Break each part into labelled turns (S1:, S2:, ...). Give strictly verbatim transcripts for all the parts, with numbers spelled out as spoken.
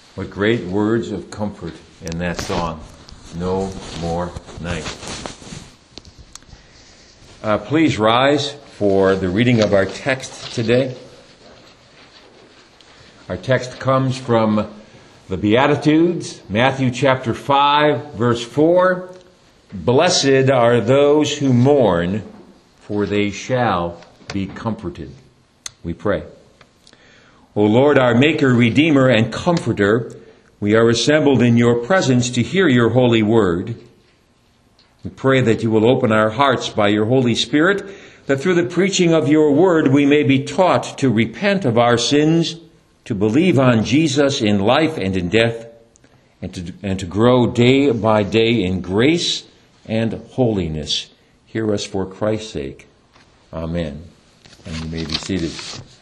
S1: What great words of comfort in that song, No More Night. Uh, please rise for the reading of our text today. Our text comes from the Beatitudes, Matthew chapter five, verse four. Blessed are those who mourn, for they shall be comforted. We pray. O Lord, our Maker, Redeemer, and Comforter, we are assembled in your presence to hear your holy word. We pray that you will open our hearts by your Holy Spirit, that through the preaching of your word we may be taught to repent of our sins, to believe on Jesus in life and in death, and to, and to grow day by day in grace and holiness. Hear us for Christ's sake. Amen. And you may be seated.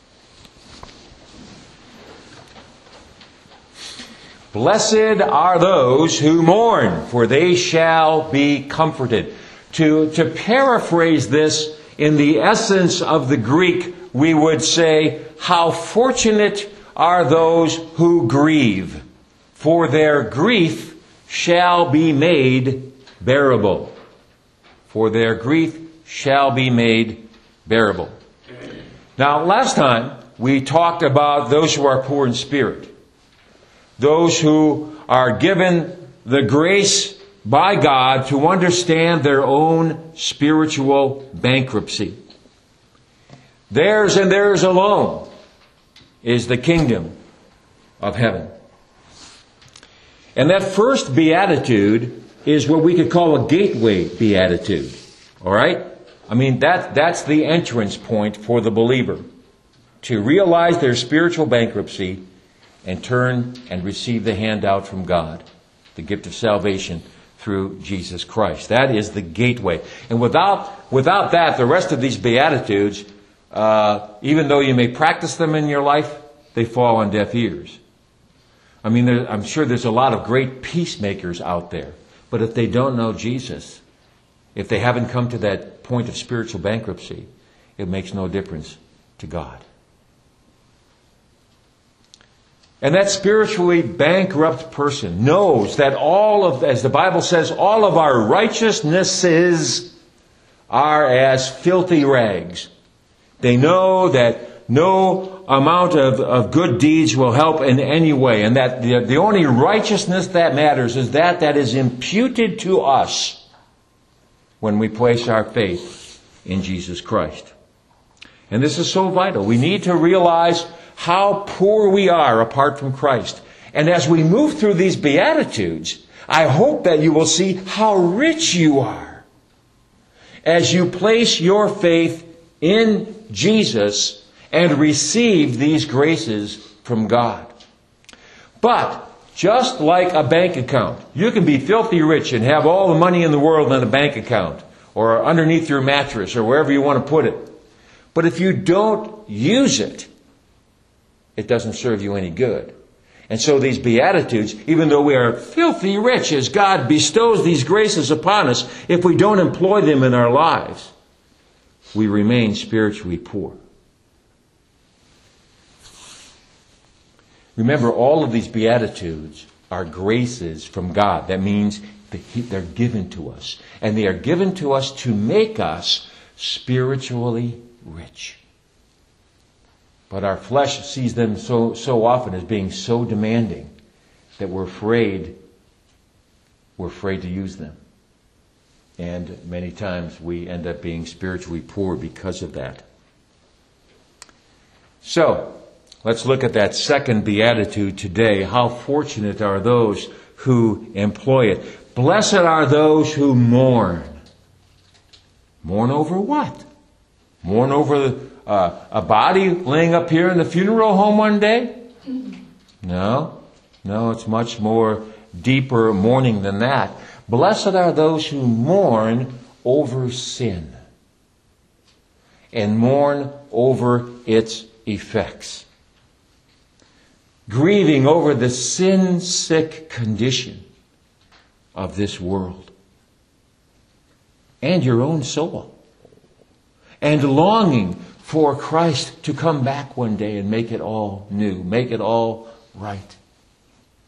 S1: Blessed are those who mourn, for they shall be comforted. To, to paraphrase this in the essence of the Greek, we would say, how fortunate are those who grieve, for their grief shall be made bearable. For their grief shall be made bearable. Now, last time we talked about those who are poor in spirit. Those who are given the grace by God to understand their own spiritual bankruptcy. Theirs and theirs alone is the kingdom of heaven. And that first beatitude is what we could call a gateway beatitude. All right? I mean, that, that's the entrance point for the believer. To realize their spiritual bankruptcy and turn and receive the handout from God, the gift of salvation through Jesus Christ. That is the gateway. And without without that, the rest of these Beatitudes, uh, even though you may practice them in your life, they fall on deaf ears. I mean, there, I'm sure there's a lot of great peacemakers out there. But if they don't know Jesus, if they haven't come to that point of spiritual bankruptcy, it makes no difference to God. And that spiritually bankrupt person knows that all of, as the Bible says, all of our righteousnesses are as filthy rags. They know that no amount of, of good deeds will help in any way, and that the, the only righteousness that matters is that that is imputed to us when we place our faith in Jesus Christ. And this is so vital. We need to realize how poor we are apart from Christ. And as we move through these Beatitudes, I hope that you will see how rich you are as you place your faith in Jesus and receive these graces from God. But just like a bank account, you can be filthy rich and have all the money in the world in a bank account or underneath your mattress or wherever you want to put it. But if you don't use it, it doesn't serve you any good. And so these Beatitudes, even though we are filthy rich as God bestows these graces upon us, if we don't employ them in our lives, we remain spiritually poor. Remember, all of these Beatitudes are graces from God. That means they're given to us. And they are given to us to make us spiritually rich. But our flesh sees them so so often as being so demanding that we're afraid we're afraid to use them. And many times we end up being spiritually poor because of that. So, let's look at that second beatitude today. How fortunate are those who employ it. Blessed are those who mourn. Mourn over what? Mourn over the Uh, a body laying up here in the funeral home one day? No. No, it's much more deeper mourning than that. Blessed are those who mourn over sin and mourn over its effects. Grieving over the sin-sick condition of this world and your own soul. And longing for Christ to come back one day and make it all new, make it all right.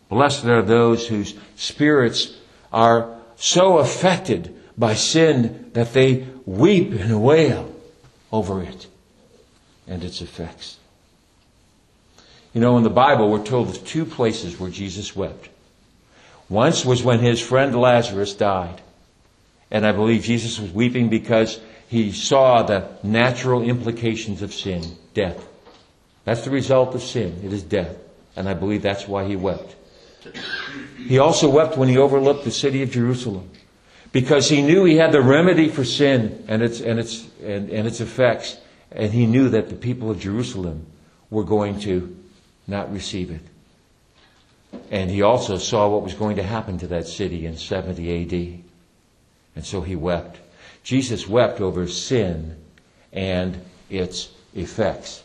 S1: Blessed are those whose spirits are so affected by sin that they weep and wail over it and its effects. You know, in the Bible, we're told of two places where Jesus wept. Once was when his friend Lazarus died. And I believe Jesus was weeping because he saw the natural implications of sin, death. That's the result of sin. It is death. And I believe that's why he wept. He also wept when he overlooked the city of Jerusalem, because he knew he had the remedy for sin and its and its and, and its effects, and he knew that the people of Jerusalem were going to not receive it. And he also saw what was going to happen to that city in seventy A D. And so he wept. Jesus wept over sin and its effects.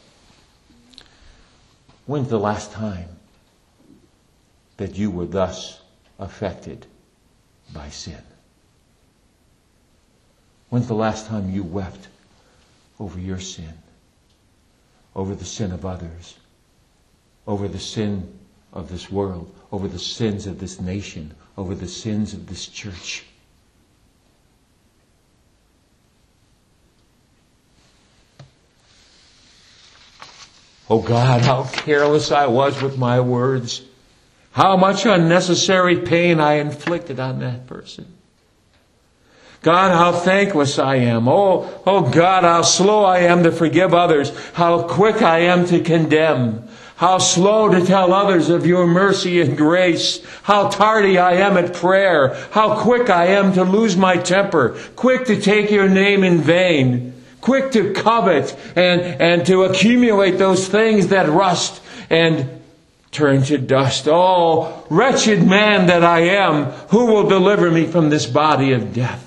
S1: When's the last time that you were thus affected by sin? When's the last time you wept over your sin? Over the sin of others? Over the sin of this world? Over the sins of this nation? Over the sins of this church? Oh God, how careless I was with my words. How much unnecessary pain I inflicted on that person. God, how thankless I am. Oh, oh God, how slow I am to forgive others. How quick I am to condemn. How slow to tell others of your mercy and grace. How tardy I am at prayer. How quick I am to lose my temper. Quick to take your name in vain. Quick to covet and, and to accumulate those things that rust and turn to dust. Oh, wretched man that I am, who will deliver me from this body of death?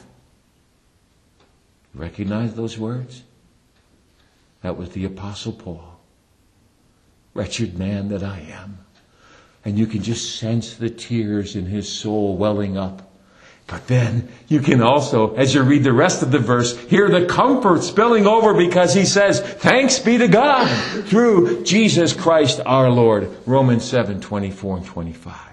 S1: Recognize those words? That was the Apostle Paul. Wretched man that I am. And you can just sense the tears in his soul welling up. But then you can also, as you read the rest of the verse, hear the comfort spilling over, because he says, thanks be to God through Jesus Christ our Lord. Romans seven, twenty-four and twenty-five.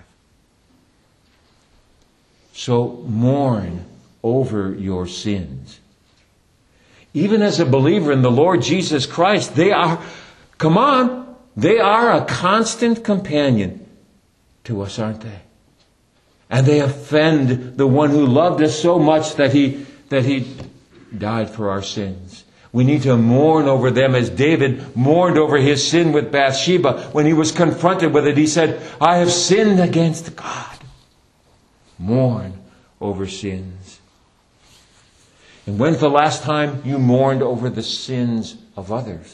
S1: So mourn over your sins. Even as a believer in the Lord Jesus Christ, they are, come on, they are a constant companion to us, aren't they? And they offend the one who loved us so much that he, that he died for our sins. We need to mourn over them as David mourned over his sin with Bathsheba. When he was confronted with it, he said, I have sinned against God. Mourn over sins. And when's the last time you mourned over the sins of others?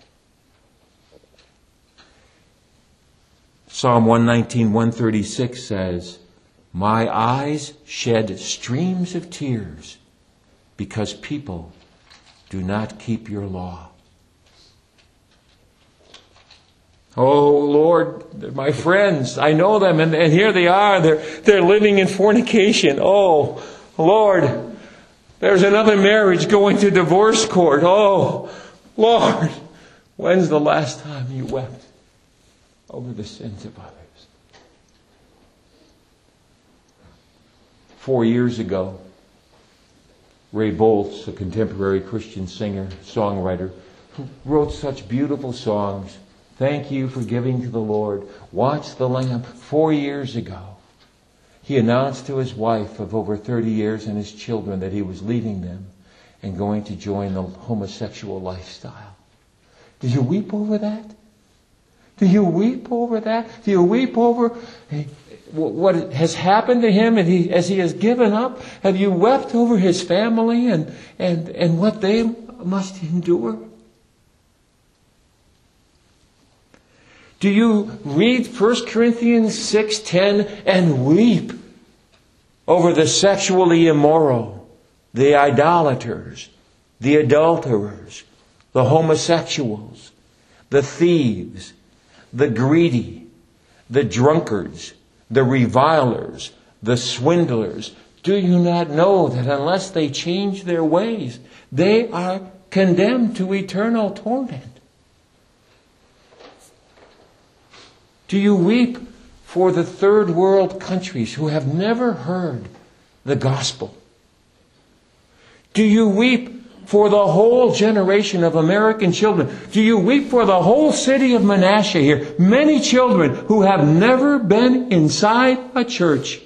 S1: Psalm one nineteen, one thirty-six says, my eyes shed streams of tears because people do not keep your law. Oh, Lord, they're my friends. I know them, and, and here they are. They're, they're living in fornication. Oh, Lord, there's another marriage going to divorce court. Oh, Lord, when's the last time you wept over the sins of others? Four years ago, Ray Boltz, a contemporary Christian singer, songwriter, who wrote such beautiful songs, Thank You for Giving to the Lord, Watch the Lamb. Four years ago, he announced to his wife of over thirty years and his children that he was leaving them and going to join the homosexual lifestyle. Do you weep over that? Do you weep over that? Do you weep over what has happened to him and he, as he has given up? Have you wept over his family and, and, and what they must endure? Do you read First Corinthians six ten and weep over the sexually immoral, the idolaters, the adulterers, the homosexuals, the thieves, the greedy, the drunkards, the revilers, the swindlers? Do you not know that unless they change their ways, they are condemned to eternal torment? Do you weep for the third world countries who have never heard the gospel? Do you weep for the whole generation of American children? Do you weep for the whole city of Manasseh here? Many children who have never been inside a church,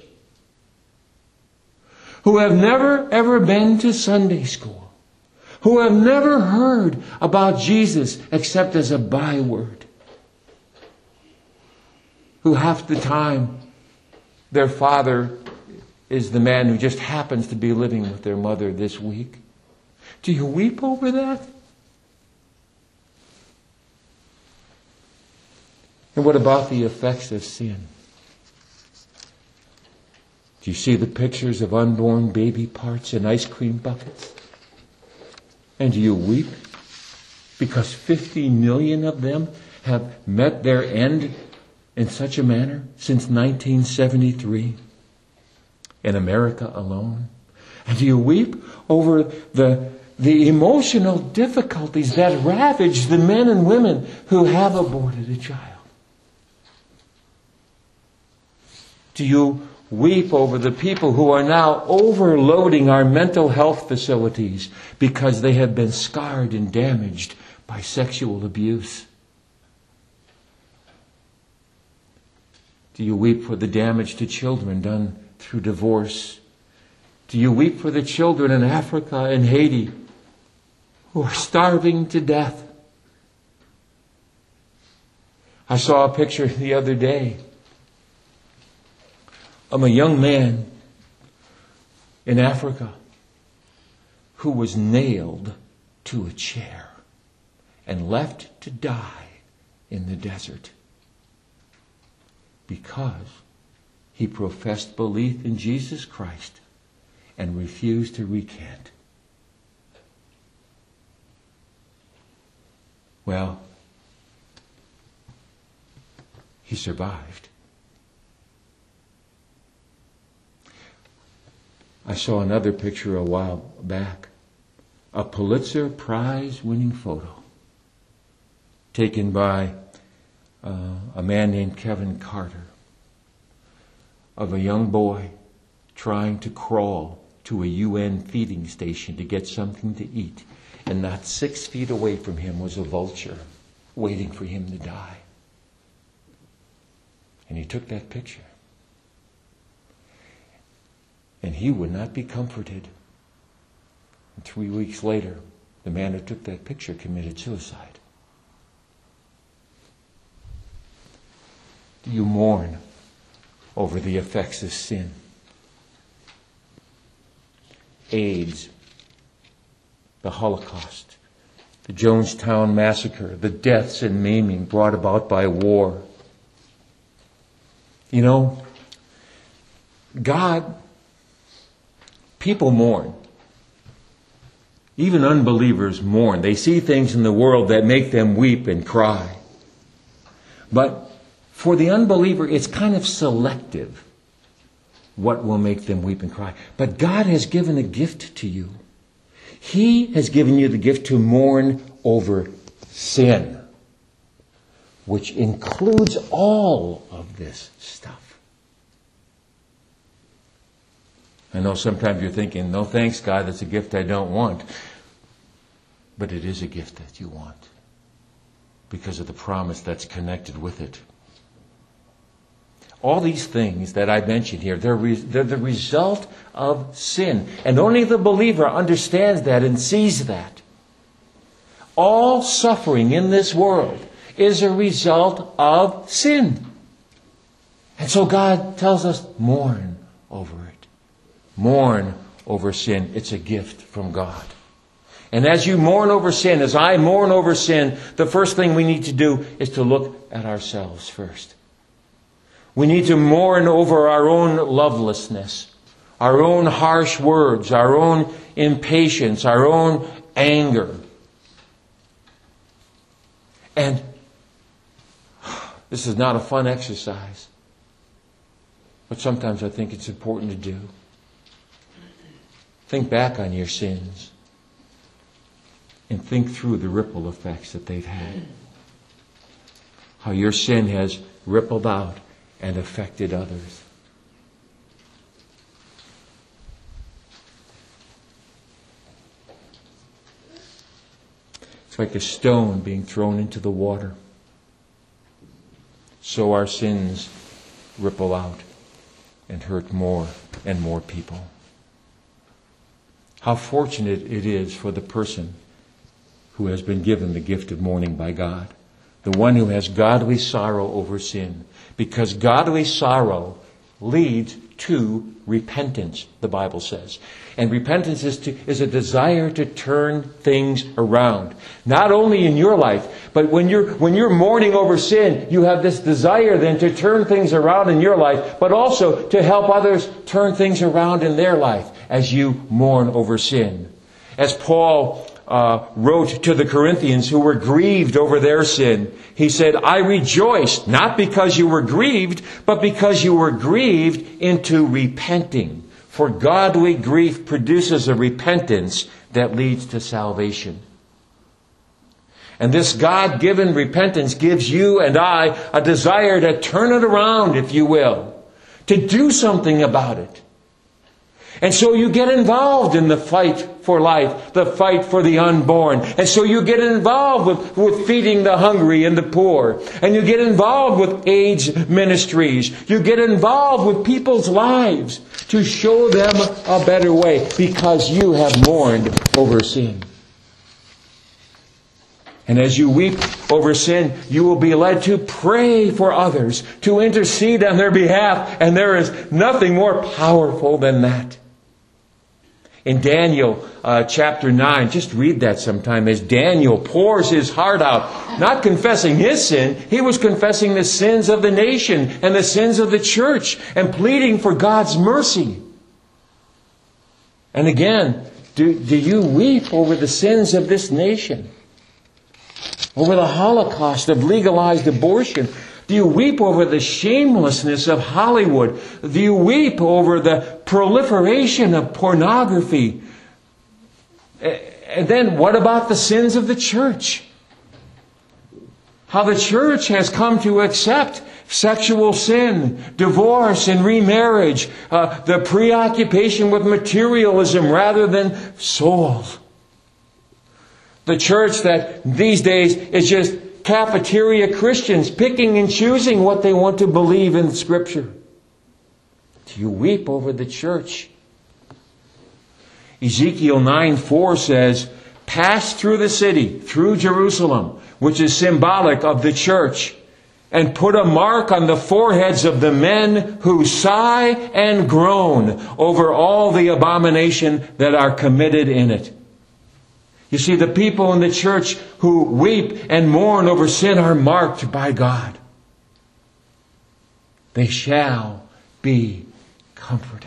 S1: who have never ever been to Sunday school, who have never heard about Jesus except as a byword, who half the time their father is the man who just happens to be living with their mother this week. Do you weep over that? And what about the effects of sin? Do you see the pictures of unborn baby parts in ice cream buckets? And do you weep because fifty million of them have met their end in such a manner since nineteen seventy-three in America alone? And do you weep over the the emotional difficulties that ravage the men and women who have aborted a child? Do you weep over the people who are now overloading our mental health facilities because they have been scarred and damaged by sexual abuse? Do you weep for the damage to children done through divorce? Do you weep for the children in Africa and Haiti who are starving to death? I saw a picture the other day of a young man in Africa who was nailed to a chair and left to die in the desert because he professed belief in Jesus Christ and refused to recant. Well, he survived. I saw another picture a while back, a Pulitzer Prize winning photo taken by uh, a man named Kevin Carter of a young boy trying to crawl to a U N feeding station to get something to eat. And not six feet away from him was a vulture waiting for him to die. And he took that picture. And he would not be comforted. And three weeks later, the man who took that picture committed suicide. Do you mourn over the effects of sin? AIDS, the Holocaust, the Jonestown Massacre, the deaths and maiming brought about by war. You know, God, people mourn. Even unbelievers mourn. They see things in the world that make them weep and cry. But for the unbeliever, it's kind of selective what will make them weep and cry. But God has given a gift to you. He has given you the gift to mourn over sin, which includes all of this stuff. I know sometimes you're thinking, no thanks, God, that's a gift I don't want. But it is a gift that you want because of the promise that's connected with it. All these things that I mentioned here, they're, re- they're the result of sin. And only the believer understands that and sees that. All suffering in this world is a result of sin. And so God tells us, mourn over it. Mourn over sin. It's a gift from God. And as you mourn over sin, as I mourn over sin, the first thing we need to do is to look at ourselves first. We need to mourn over our own lovelessness, our own harsh words, our own impatience, our own anger. And this is not a fun exercise, but sometimes I think it's important to do. Think back on your sins and think through the ripple effects that they've had. How your sin has rippled out and affected others. It's like a stone being thrown into the water. So our sins ripple out and hurt more and more people. How fortunate it is for the person who has been given the gift of mourning by God. The one who has godly sorrow over sin. Because godly sorrow leads to repentance, the Bible says. And repentance is, to, is a desire to turn things around. Not only in your life, but when you're, when you're mourning over sin, you have this desire then to turn things around in your life, but also to help others turn things around in their life as you mourn over sin. As Paul uh, wrote to the Corinthians who were grieved over their sin, he said, I rejoiced, not because you were grieved, but because you were grieved into repenting. For godly grief produces a repentance that leads to salvation. And this God-given repentance gives you and I a desire to turn it around, if you will, to do something about it. And so you get involved in the fight for life, the fight for the unborn. And so you get involved with, with feeding the hungry and the poor. And you get involved with AIDS ministries. You get involved with people's lives to show them a better way because you have mourned over sin. And as you weep over sin, you will be led to pray for others, to intercede on their behalf. And there is nothing more powerful than that. In Daniel uh, chapter nine, just read that sometime, as Daniel pours his heart out, not confessing his sin, he was confessing the sins of the nation and the sins of the church and pleading for God's mercy. And again, do, do you weep over the sins of this nation? Over the Holocaust of legalized abortion? Do you weep over the shamelessness of Hollywood? Do you weep over the proliferation of pornography? And then what about the sins of the church? How the church has come to accept sexual sin, divorce and remarriage, uh, the preoccupation with materialism rather than souls. The church that these days is just cafeteria Christians picking and choosing what they want to believe in Scripture. Do you weep over the church? Ezekiel nine four says, pass through the city, through Jerusalem, which is symbolic of the church, and put a mark on the foreheads of the men who sigh and groan over all the abomination that are committed in it. You see, the people in the church who weep and mourn over sin are marked by God. They shall be comforted.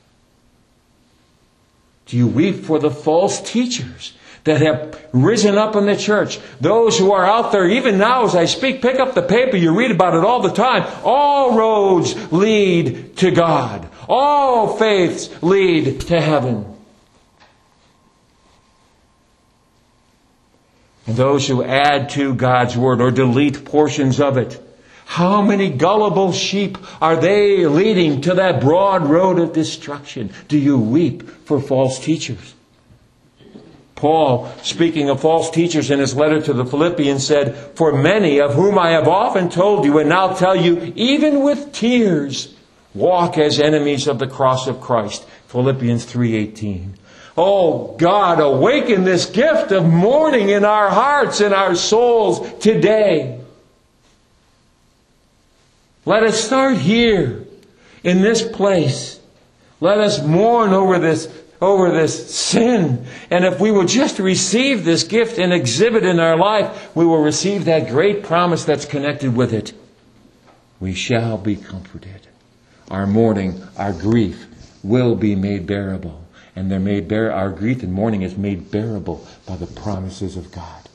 S1: Do you weep for the false teachers that have risen up in the church? Those who are out there, even now as I speak, pick up the paper, you read about it all the time. All roads lead to God. All faiths lead to heaven. And those who add to God's Word or delete portions of it. How many gullible sheep are they leading to that broad road of destruction? Do you weep for false teachers? Paul, speaking of false teachers in his letter to the Philippians, said, for many of whom I have often told you and now tell you, even with tears, walk as enemies of the cross of Christ. Philippians three eighteen. Oh, God, awaken this gift of mourning in our hearts and our souls today. Let us start here, in this place. Let us mourn over this, over this sin. And if we will just receive this gift and exhibit in our life, we will receive that great promise that's connected with it. We shall be comforted. Our mourning, our grief will be made bearable. And they're made bear. Our grief and mourning is made bearable by the promises of God.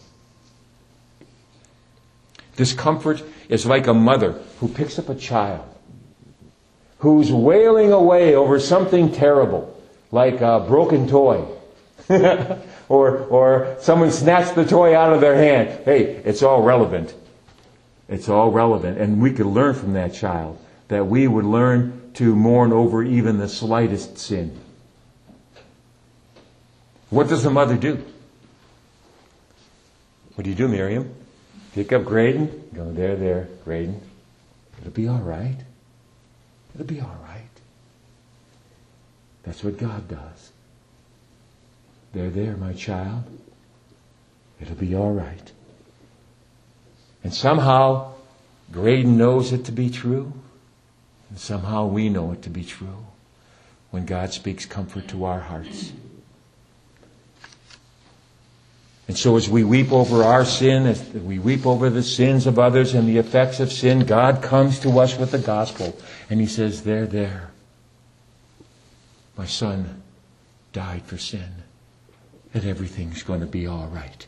S1: This comfort is like a mother who picks up a child who's wailing away over something terrible, like a broken toy, or or someone snatched the toy out of their hand. Hey, it's all relevant. It's all relevant, and we can learn from that child that we would learn to mourn over even the slightest sin. What does the mother do? What do you do, Miriam? Pick up Graydon. Go, there, there, Graydon. It'll be all right. It'll be all right. That's what God does. There, there, my child. It'll be all right. And somehow, Graydon knows it to be true. And somehow we know it to be true when God speaks comfort to our hearts. And so as we weep over our sin, as we weep over the sins of others and the effects of sin, God comes to us with the gospel. And He says, there, there, my son died for sin. And everything's going to be all right.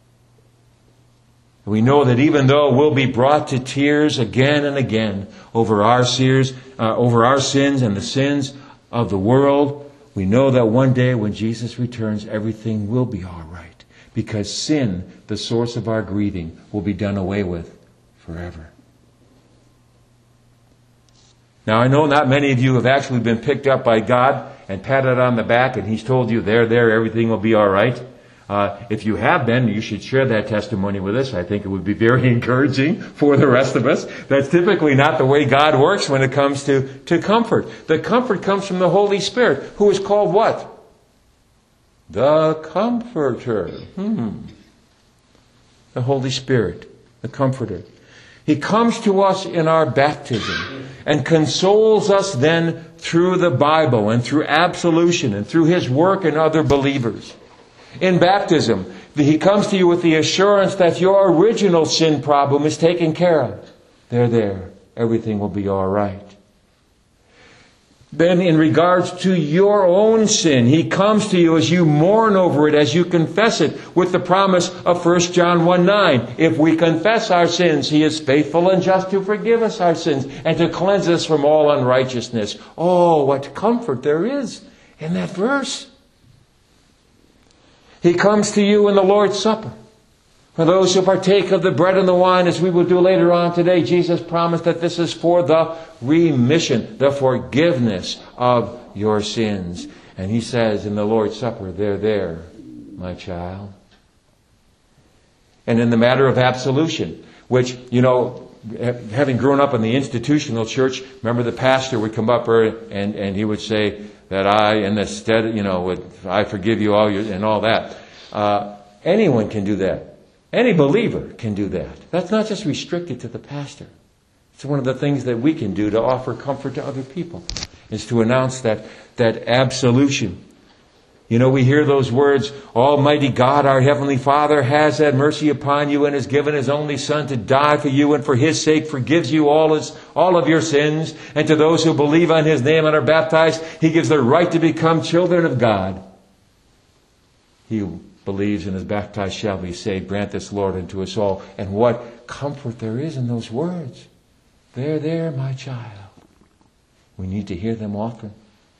S1: We know that even though we'll be brought to tears again and again over our sins, uh, over our sins and the sins of the world, we know that one day when Jesus returns, everything will be all right. Because sin, the source of our grieving, will be done away with forever. Now, I know not many of you have actually been picked up by God and patted on the back and He's told you, there, there, everything will be all right. Uh, if you have been, you should share that testimony with us. I think it would be very encouraging for the rest of us. That's typically not the way God works when it comes to, to comfort. The comfort comes from the Holy Spirit, who is called what? The Comforter. Hmm. The Holy Spirit, the Comforter. He comes to us in our baptism and consoles us then through the Bible and through absolution and through His work in other believers. In baptism, He comes to you with the assurance that your original sin problem is taken care of. There, there, everything will be all right. Then in regards to your own sin, He comes to you as you mourn over it, as you confess it, with the promise of First John one nine. If we confess our sins, He is faithful and just to forgive us our sins and to cleanse us from all unrighteousness. Oh, what comfort there is in that verse. He comes to you in the Lord's Supper. For those who partake of the bread and the wine, as we will do later on today, Jesus promised that this is for the remission, the forgiveness of your sins. And He says in the Lord's Supper, there, there, my child. And in the matter of absolution, which, you know, having grown up in the institutional church, remember the pastor would come up and, and he would say that I, in the stead, you know, would, I forgive you all your, and all that. Uh, anyone can do that. Any believer can do that. That's not just restricted to the pastor. It's one of the things that we can do to offer comfort to other people, is to announce that, that absolution. You know, we hear those words, Almighty God, our Heavenly Father, has had mercy upon you and has given His only Son to die for you, and for His sake forgives you all, his, all of your sins. And to those who believe on His name and are baptized, He gives the right to become children of God. He who believes and is baptized shall be saved. Grant this, Lord, unto us all. And what comfort there is in those words. There, there, my child. We need to hear them often.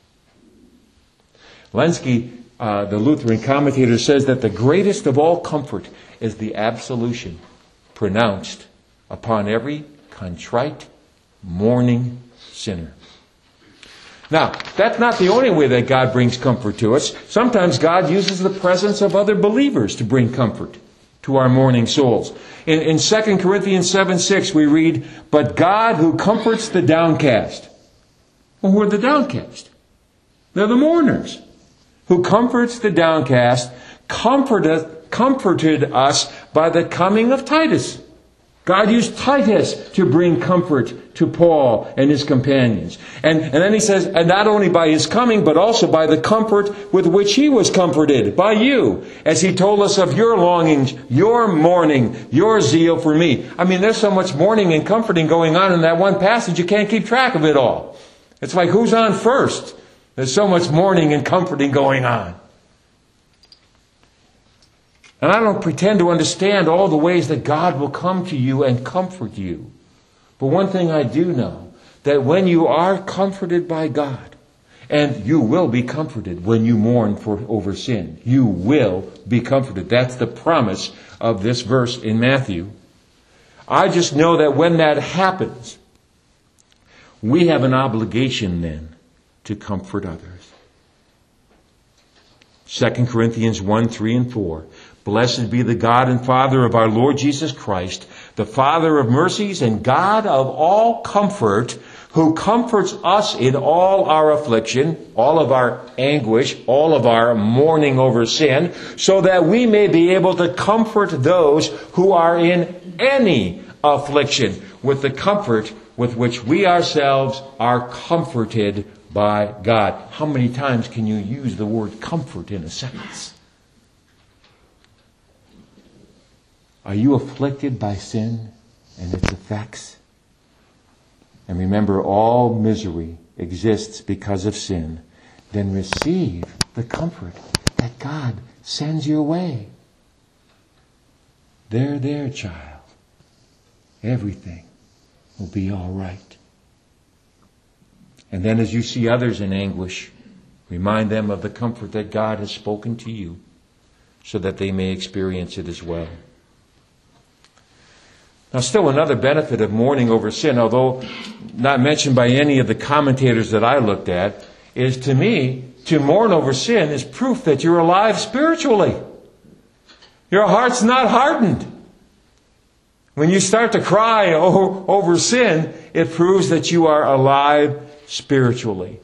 S1: Lenski, uh, the Lutheran commentator, says that the greatest of all comfort is the absolution pronounced upon every contrite, mourning sinner. Now, that's not the only way that God brings comfort to us. Sometimes God uses the presence of other believers to bring comfort to our mourning souls. In, in Second Corinthians seven six we read, but God who comforts the downcast. Well, who are the downcast? They're the mourners. Who comforts the downcast, comforteth, comforted us by the coming of Titus. God used Titus to bring comfort to Paul and his companions. And, and then he says, and not only by his coming, but also by the comfort with which he was comforted by you, as he told us of your longings, your mourning, your zeal for me. I mean, there's so much mourning and comforting going on in that one passage, you can't keep track of it all. It's like, who's on first? There's so much mourning and comforting going on. And I don't pretend to understand all the ways that God will come to you and comfort you. But one thing I do know, that when you are comforted by God, and you will be comforted when you mourn for over sin, you will be comforted. That's the promise of this verse in Matthew. I just know that when that happens, We have an obligation then to comfort others. Second Corinthians one, three, and four. Blessed be the God and Father of our Lord Jesus Christ, the Father of mercies and God of all comfort, who comforts us in all our affliction, all of our anguish, all of our mourning over sin, so that we may be able to comfort those who are in any affliction with the comfort with which we ourselves are comforted by God. How many times can you use the word comfort in a sentence? Are you afflicted by sin and its effects? And remember, all misery exists because of sin. Then receive the comfort that God sends your way. There, there, child. Everything will be all right. And then as you see others in anguish, remind them of the comfort that God has spoken to you, so that they may experience it as well. Now, still another benefit of mourning over sin, although not mentioned by any of the commentators that I looked at, is to me, to mourn over sin is proof that you're alive spiritually. Your heart's not hardened. When you start to cry over sin, it proves that you are alive spiritually.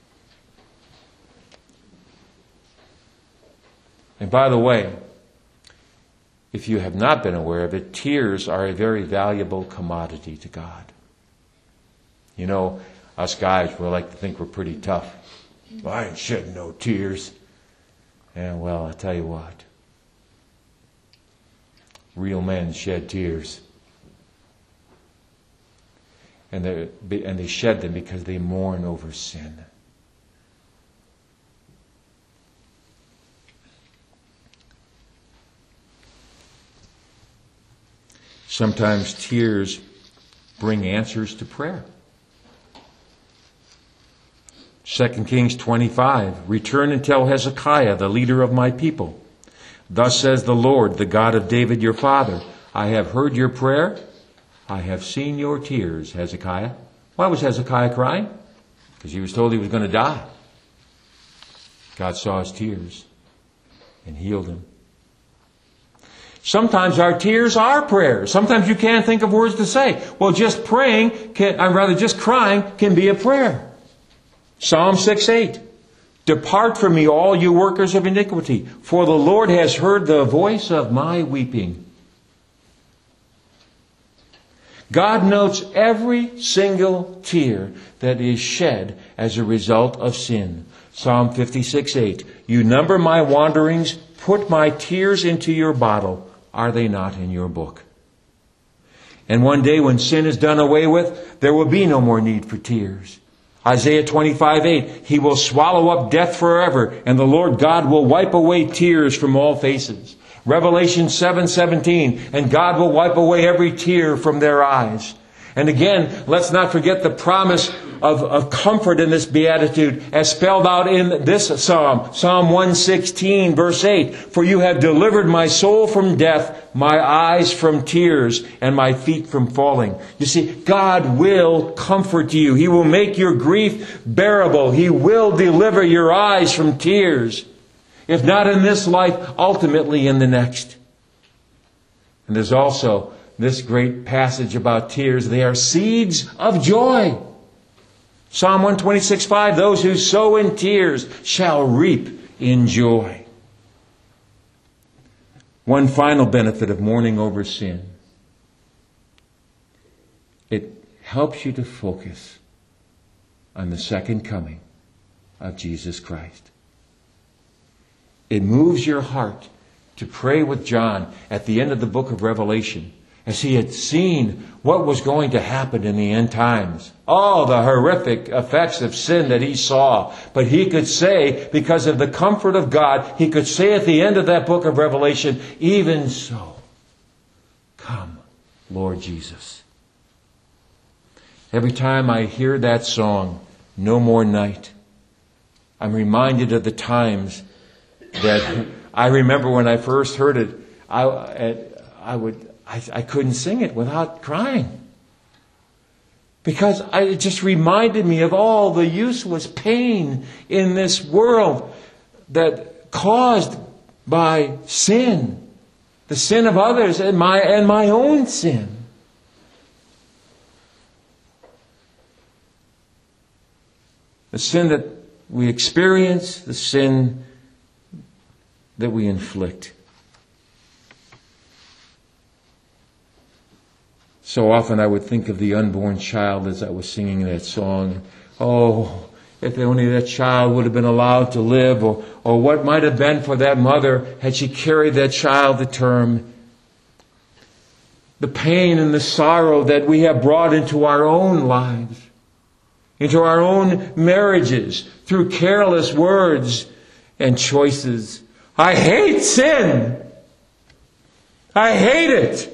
S1: And by the way, if you have not been aware of it, tears are a very valuable commodity to God. You know, us guys, we like to think we're pretty tough. Well, I ain't shedding no tears. And well, I tell you what. Real men shed tears. And they and they shed them because they mourn over sin. Sometimes tears bring answers to prayer. Second Kings twenty-five, return and tell Hezekiah, the leader of my people. Thus says the Lord, the God of David your father, I have heard your prayer. I have seen your tears, Hezekiah. Why was Hezekiah crying? Because he was told he was going to die. God saw his tears and healed him. Sometimes our tears are prayers. Sometimes you can't think of words to say. Well, just praying, can, or rather just crying, can be a prayer. Psalm six eight. Depart from me, all you workers of iniquity, for the Lord has heard the voice of my weeping. God notes every single tear that is shed as a result of sin. Psalm fifty-six eight. You number my wanderings, put my tears into your bottle. Are they not in your book? And one day when sin is done away with, there will be no more need for tears. Isaiah twenty-five eight, He will swallow up death forever, and the Lord God will wipe away tears from all faces. Revelation seven seventeen, and God will wipe away every tear from their eyes. And again, let's not forget the promise of, of comfort in this beatitude as spelled out in this psalm. Psalm one sixteen, verse eight. For you have delivered my soul from death, my eyes from tears, and my feet from falling. You see, God will comfort you. He will make your grief bearable. He will deliver your eyes from tears. If not in this life, ultimately in the next. And there's also this great passage about tears. They are seeds of joy. Psalm one twenty-six five, those who sow in tears shall reap in joy. One final benefit of mourning over sin. It helps you to focus on the second coming of Jesus Christ. It moves your heart to pray with John at the end of the book of Revelation, as he had seen what was going to happen in the end times. All the horrific effects of sin that he saw. But he could say, because of the comfort of God, he could say at the end of that book of Revelation, even so, come, Lord Jesus. Every time I hear that song, No More Night, I'm reminded of the times that I remember when I first heard it, I, I would... I, I couldn't sing it without crying. Because I, it just reminded me of all the useless pain in this world that caused by sin, the sin of others and my and my own sin. The sin that we experience, the sin that we inflict. So often I would think of the unborn child as I was singing that song. Oh, if only that child would have been allowed to live, or, or what might have been for that mother had she carried that child to term. The pain and the sorrow that we have brought into our own lives, into our own marriages, through careless words and choices. I hate sin. I hate it.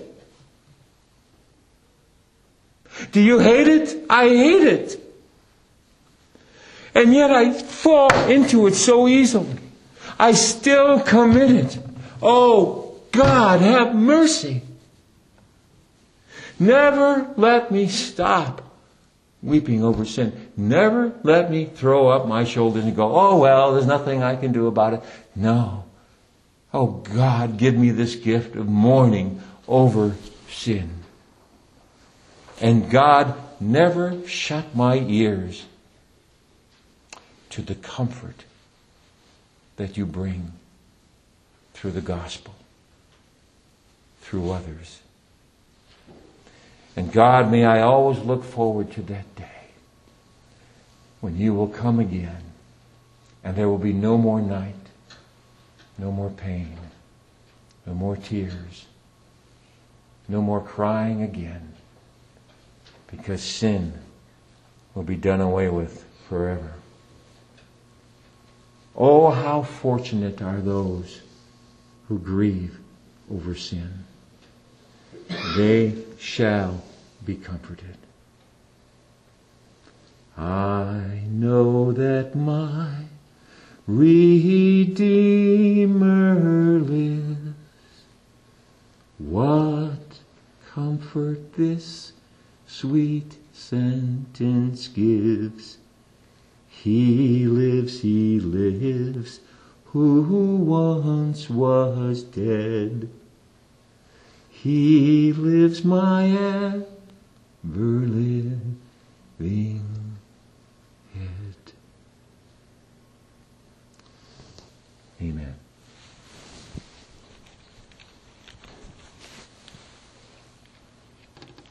S1: Do you hate it? I hate it. And yet I fall into it so easily. I still commit it. Oh, God, have mercy. Never let me stop weeping over sin. Never let me throw up my shoulders and go, oh, well, there's nothing I can do about it. No. Oh, God, give me this gift of mourning over sin. And God, never shut my ears to the comfort that you bring through the gospel, through others. And God, may I always look forward to that day when you will come again and there will be no more night, no more pain, no more tears, no more crying again, because sin will be done away with forever. Oh, how fortunate are those who grieve over sin. They shall be comforted. I know that my Redeemer lives. What comfort this sweet sentence gives. He lives, he lives, who once was dead. He lives, my everlasting